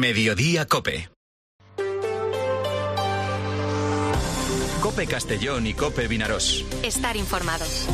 Mediodía COPE. COPE Castellón y COPE Vinarós. Estar informados.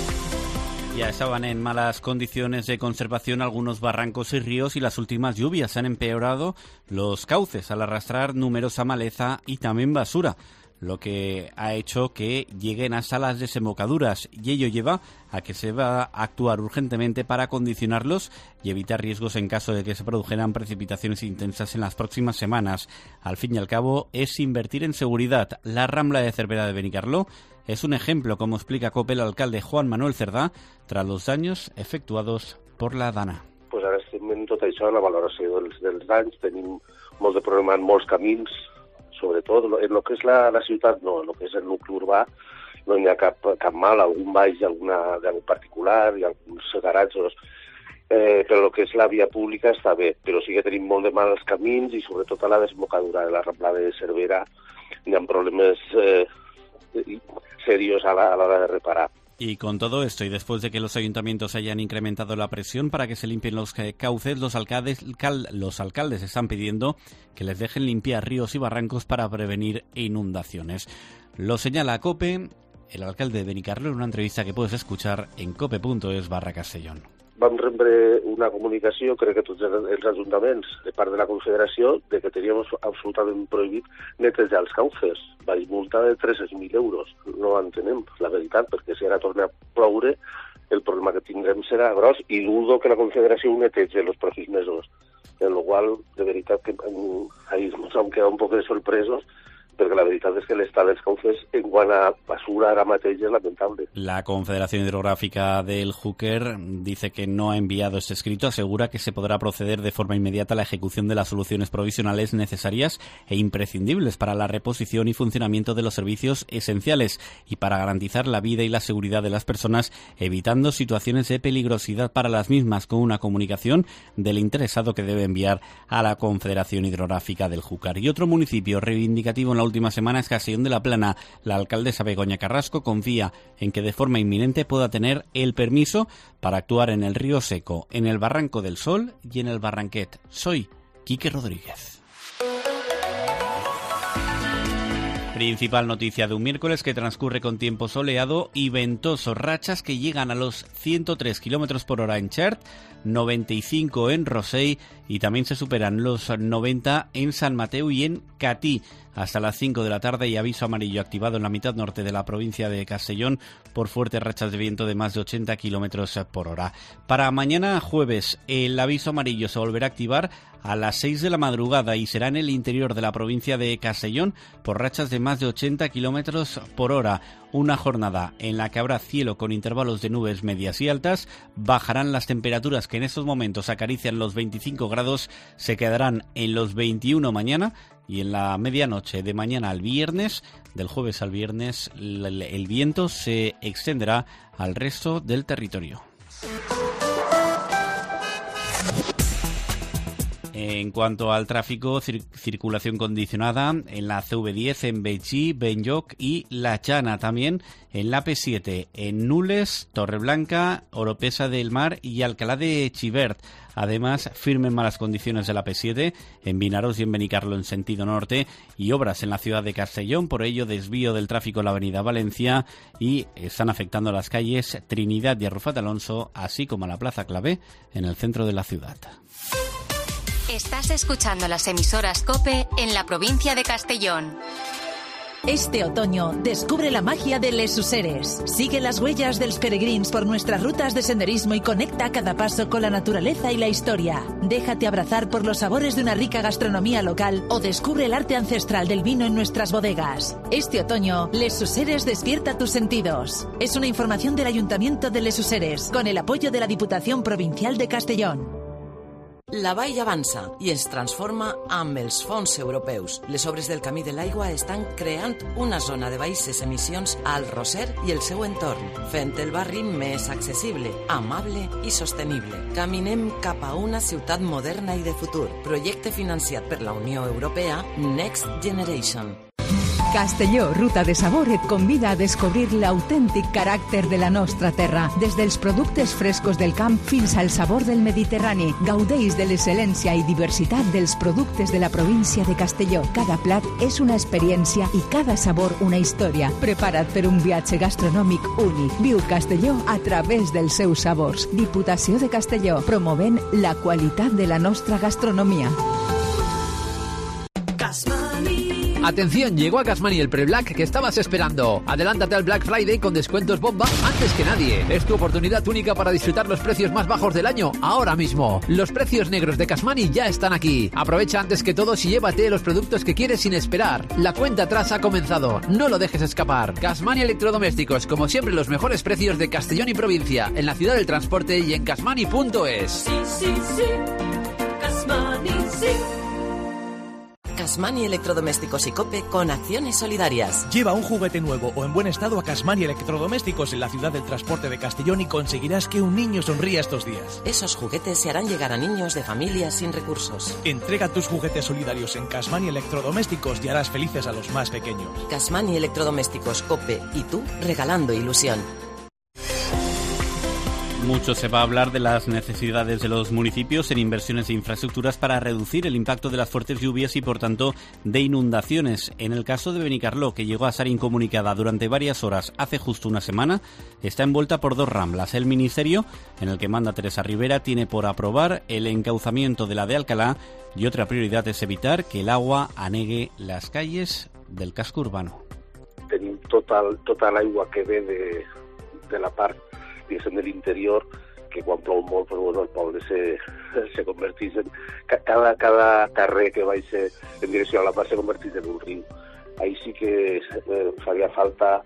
Ya estaban en malas condiciones de conservación algunos barrancos y ríos y las últimas lluvias han empeorado los cauces al arrastrar numerosa maleza y también basura, lo que ha hecho que lleguen hasta las desembocaduras y ello lleva a que se va a actuar urgentemente para acondicionarlos y evitar riesgos en caso de que se produjeran precipitaciones intensas en las próximas semanas. Al fin y al cabo es invertir en seguridad. La Rambla de Cervera de Benicarló es un ejemplo, como explica COPE el alcalde Juan Manuel Cerdà, tras los daños efectuados por la Dana. Pues ara estem en tot això, la valoració dels danys, tenim molt de problema en molts camins, sobretot en el que és la ciutat, no, en el que és el nucli urbà, no hi ha cap mal, algun baix d'algun particular i alguns garatjos, però el que és la via pública està bé, però sí que tenim molt de mal als camins i sobretot a la desembocadura de la Rambla de Cervera hi ha problemes serios a la hora de reparar. Y con todo esto, y después de que los ayuntamientos hayan incrementado la presión para que se limpien los cauces, los alcaldes están pidiendo que les dejen limpiar ríos y barrancos para prevenir inundaciones. Lo señala COPE el alcalde de Benicarló en una entrevista que puedes escuchar en cope.es/Castellón. Vam rebre una comunicació, crec que tots els ajuntaments, de part de la Confederació, de que teníem absolutament prohibit netejar els cauces. Vaig multa de 300.000 euros. No ho entenem, la veritat, perquè si ara torna a ploure, el problema que tindrem serà gros i dudo que la Confederació ho netegi els pròxims mesos. En la qual, de veritat, que ahí ens hem quedat un poc sorpresos, perquè la veritat és que l'estat dels cauces en quant a basura ara mateix és lamentable. La Confederación Hidrográfica del Júquer dice que no ha enviado este escrito, asegura que se podrá proceder de forma inmediata a la ejecución de las soluciones provisionales necesarias e imprescindibles para la reposición y funcionamiento de los servicios esenciales y para garantizar la vida y la seguridad de las personas, evitando situaciones de peligrosidad para las mismas, con una comunicación del interesado que debe enviar a la Confederación Hidrográfica del Júcar. Y otro municipio reivindicativo en la última semana es Castellón de la Plana. La alcaldesa Begoña Carrasco confía en que de forma inminente pueda tener el permiso para actuar en el Río Seco, en el Barranco del Sol y en el Barranquet. Soy Quique Rodríguez. Principal noticia de un miércoles que transcurre con tiempo soleado y ventoso, rachas que llegan a los 103 km por hora en Xert, 95 en Rosell y también se superan los 90 en San Mateu y en Catí. Hasta las 5 de la tarde y aviso amarillo activado en la mitad norte de la provincia de Castellón por fuertes rachas de viento de más de 80 km por hora. Para mañana jueves el aviso amarillo se volverá a activar a las 6 de la madrugada y será en el interior de la provincia de Castellón por rachas de más de 80 km por hora. Una jornada en la que habrá cielo con intervalos de nubes medias y altas, bajarán las temperaturas que en estos momentos acarician los 25 grados, se quedarán en los 21 mañana y en la medianoche de mañana al viernes, del jueves al viernes, el viento se extenderá al resto del territorio. En cuanto al tráfico, circulación condicionada en la CV10 en Betxí, Benlloc y La Chana, también en la P7 en Nules, Torreblanca, Oropesa del Mar y Alcalá de Xivert. Además, firmes malas condiciones de la P7 en Vinarós y en Benicarló en sentido norte y obras en la ciudad de Castellón, por ello desvío del tráfico en la avenida Valencia y están afectando las calles Trinidad y Arrufat Alonso, así como a la Plaza Clavé en el centro de la ciudad. Estás escuchando las emisoras COPE en la provincia de Castellón. Este otoño, descubre la magia de Les Useres. Sigue las huellas dels peregrins por nuestras rutas de senderismo y conecta a cada paso con la naturaleza y la historia. Déjate abrazar por los sabores de una rica gastronomía local o descubre el arte ancestral del vino en nuestras bodegas. Este otoño, Les Useres despierta tus sentidos. Es una información del Ayuntamiento de Les Useres, con el apoyo de la Diputación Provincial de Castellón. La Vall avança i es transforma amb els fons europeus. Les obres del Camí de l'Aigua estan creant una zona de baixes emissions al Roser i el seu entorn, fent el barri més accessible, amable i sostenible. Caminem cap a una ciutat moderna i de futur. Projecte financiat per la Unió Europea Next Generation. Castelló, ruta de sabor, et convida a descobrir l'autèntic caràcter de la nostra terra. Des dels productes frescos del camp fins al sabor del Mediterrani. Gaudeix de l'excel·lència i diversitat dels productes de la província de Castelló. Cada plat és una experiència i cada sabor una història. Prepara't per un viatge gastronòmic únic. Viu Castelló a través dels seus sabors. Diputació de Castelló, promovent la qualitat de la nostra gastronomia. Atención, llegó a Casmani el pre-Black que estabas esperando. Adelántate al Black Friday con descuentos bomba antes que nadie. Es tu oportunidad única para disfrutar los precios más bajos del año ahora mismo. Los precios negros de Casmani ya están aquí. Aprovecha antes que todos y llévate los productos que quieres sin esperar. La cuenta atrás ha comenzado. No lo dejes escapar. Casmani Electrodomésticos, como siempre, los mejores precios de Castellón y provincia, en la ciudad del transporte y en casmani.es. Sí. Casmani, sí. Casmani Electrodomésticos y Cope con acciones solidarias. Lleva un juguete nuevo o en buen estado a Casmani Electrodomésticos en la ciudad del transporte de Castellón y conseguirás que un niño sonría estos días. Esos juguetes se harán llegar a niños de familias sin recursos. Entrega tus juguetes solidarios en Casmani Electrodomésticos y harás felices a los más pequeños. Casmani Electrodomésticos, Cope y tú regalando ilusión. Mucho se va a hablar de las necesidades de los municipios en inversiones de infraestructuras para reducir el impacto de las fuertes lluvias y, por tanto, de inundaciones. En el caso de Benicarló, que llegó a ser incomunicada durante varias horas hace justo una semana, está envuelta por dos ramblas. El ministerio, en el que manda Teresa Rivera, tiene por aprobar el encauzamiento de la de Alcalá y otra prioridad es evitar que el agua anegue las calles del casco urbano. Tenim tota l'aigua que ve de la part diguéssim, de l'interior, que quan plou molt, però bueno, el poble se converteix en... Cada carrer que vagi en direcció a la part se converteix en un riu. Ahí sí que faria falta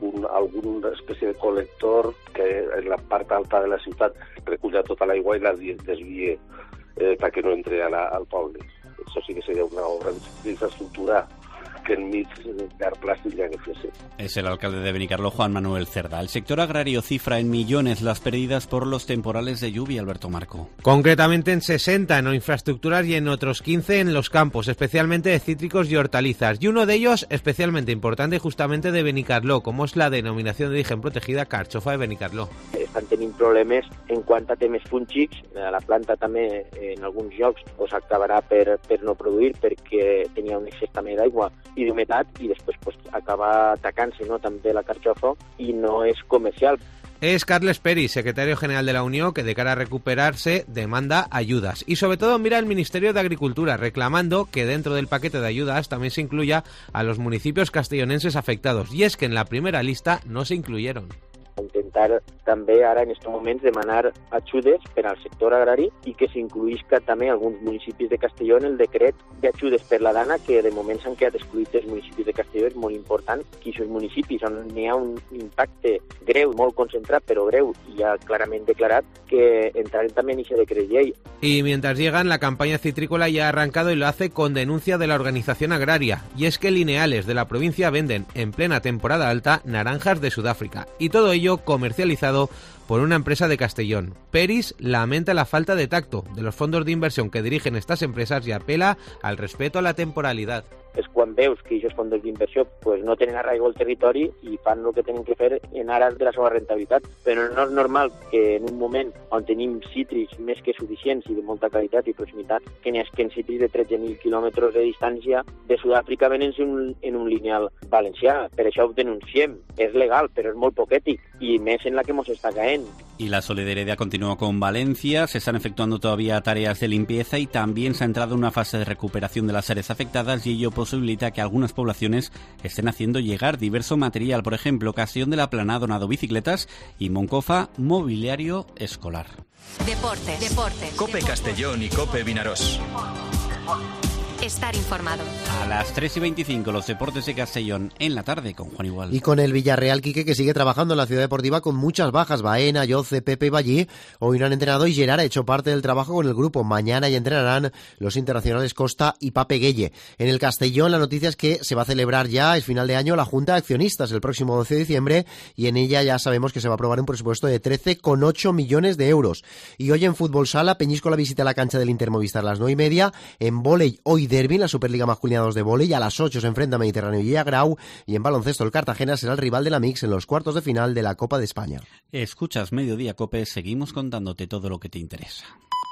alguna espècie de col·lector que en la part alta de la ciutat reculla tota l'aigua i la desvie perquè no entre al poble. Això sí que seria una obra d'infraestructura que enmig del plàstic ja que fuese. Es el alcalde de Benicarló, Juan Manuel Cerda. El sector agrario cifra en millones las pérdidas por los temporales de lluvia, Alberto Marco. Concretamente en 60 en infraestructuras y en otros 15 en los campos, especialmente de cítricos y hortalizas. Y uno de ellos especialmente importante justamente de Benicarló, como es la denominación de origen protegida Carxofa de Benicarló. Estan tenint problemes en quant a temes fúngics. La planta també en alguns llocs acabarà per no produir perquè tenia un excés també d'aigua i d'humitat i després acaba atacant-se també la carxofa i no és comercial. Es Carles Peris, secretario general de la Unión, que de cara a recuperarse demanda ayudas. Y sobre todo mira al Ministerio de Agricultura, reclamando que dentro del paquete de ayudas también se incluya a los municipios castellonenses afectados. Y es que en la primera lista no se incluyeron. Intentar també ara en aquests moments demanar ajudes per al sector agrari i que s'incluïsca també alguns municipis de Castelló en el decret d'ajudes per la dana, que de moment s'han quedat excluïts els municipis de Castelló. És molt important que aquests municipis on n'hi ha un impacte greu, molt concentrat però greu i ja clarament declarat, que entrarem també en aquest decret llei. Y mientras llegan, la campaña citrícola ya ha arrancado y lo hace con denuncia de la organización agraria. Y es que lineales de la provincia venden en plena temporada alta naranjas de Sudáfrica. Y todo ello comercializado por una empresa de Castellón. Peris lamenta la falta de tacto de los fondos de inversión que dirigen estas empresas y apela al respeto a la temporalidad. És quan veus que aquests fons d'inversió no tenen arraigo al territori i fan el que tenen que fer en aras de la seva rentabilitat. Però no és normal que en un moment on tenim cítrics més que suficients i de molta qualitat i proximitat, que n'hi hagi cítrics de 13.000 quilòmetres de distància de Sud-àfrica venent en un lineal valencià. Per això ho denunciem. És legal, però és molt poc ètic i més en la que ens està caent. Y la solidaridad continúa con Valencia. Se están efectuando todavía tareas de limpieza y también se ha entrado en una fase de recuperación de las áreas afectadas y ello posibilita que algunas poblaciones estén haciendo llegar diverso material. Por ejemplo, Castellón de la Plana ha donado bicicletas y Moncofa mobiliario escolar. Deportes. Cope Castellón y Cope Vinarós. Estar informado. A las 3:25 los deportes de Castellón en la tarde con Juan Igual. Y con el Villarreal, Quique, que sigue trabajando en la ciudad deportiva con muchas bajas. Baena, Yoce, Pepe y Ballí hoy no han entrenado y Gerard ha hecho parte del trabajo con el grupo. Mañana ya entrenarán los internacionales Costa y Pape Gueye. En el Castellón la noticia es que se va a celebrar ya, es final de año, la Junta de Accionistas el próximo 12 de diciembre y en ella ya sabemos que se va a aprobar un presupuesto de 13,8 millones de euros. Y hoy en Fútbol Sala, Peñíscola visita la cancha del Inter Movistar a las 9:30. En vóley hoy derbi en la Superliga Masculina 2 de vóley. A las 8 se enfrenta Mediterráneo y Agrau. Y en baloncesto el Cartagena será el rival de la Mix en los cuartos de final de la Copa de España. Escuchas Mediodía Cope, seguimos contándote todo lo que te interesa.